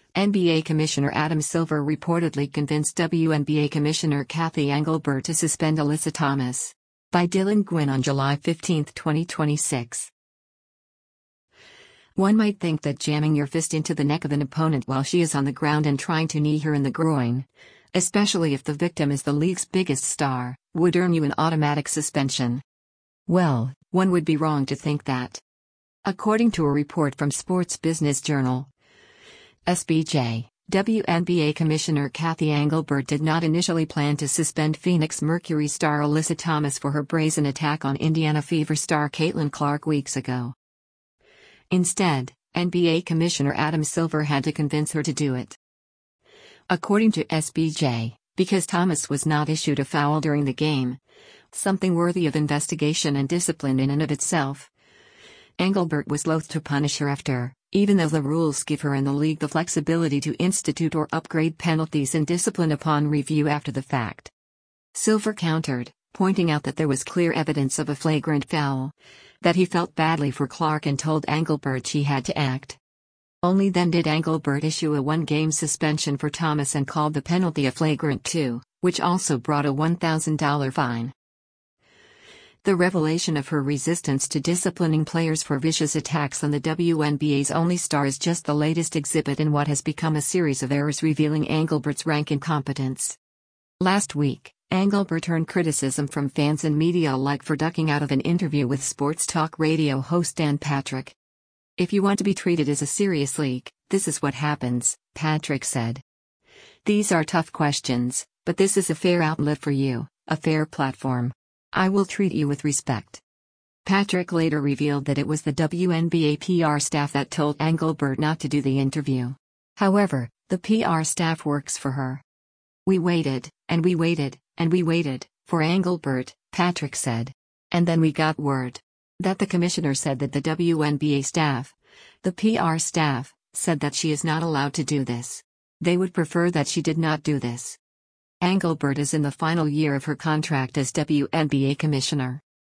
NBA Commissioner Adam Silver reportedly convinced WNBA Commissioner Kathy Engelbert to suspend Alyssa Thomas. By Dylan Gwynn on July 15, 2026. One might think that jamming your fist into the neck of an opponent while she is on the ground and trying to knee her in the groin, especially if the victim is the league's biggest star, would earn you an automatic suspension. Well, one would be wrong to think that. According to a report from Sports Business Journal, SBJ, WNBA Commissioner Kathy Engelbert did not initially plan to suspend Phoenix Mercury star Alyssa Thomas for her brazen attack on Indiana Fever star Caitlin Clark weeks ago. Instead, NBA Commissioner Adam Silver had to convince her to do it. According to SBJ, because Thomas was not issued a foul during the game, something worthy of investigation and discipline in and of itself, Engelbert was loath to punish her after, even though the rules give her and the league the flexibility to institute or upgrade penalties and discipline upon review after the fact. Silver countered, pointing out that there was clear evidence of a flagrant foul, that he felt badly for Clark and told Engelbert she had to act. Only then did Engelbert issue a one-game suspension for Thomas and called the penalty a flagrant 2, which also brought a $1,000 fine. The revelation of her resistance to disciplining players for vicious attacks on the WNBA's only star is just the latest exhibit in what has become a series of errors revealing Engelbert's rank incompetence. Last week, Engelbert earned criticism from fans and media alike for ducking out of an interview with sports talk radio host Dan Patrick. "If you want to be treated as a serious league, this is what happens," Patrick said. "These are tough questions, but this is a fair outlet for you, a fair platform. I will treat you with respect." Patrick later revealed that it was the WNBA PR staff that told Engelbert not to do the interview. However, the PR staff works for her. "We waited, and we waited, and we waited, for Engelbert," Patrick said. "And then we got word that the commissioner said that the WNBA staff, the PR staff, said that she is not allowed to do this. They would prefer that she did not do this." Engelbert is in the final year of her contract as WNBA commissioner.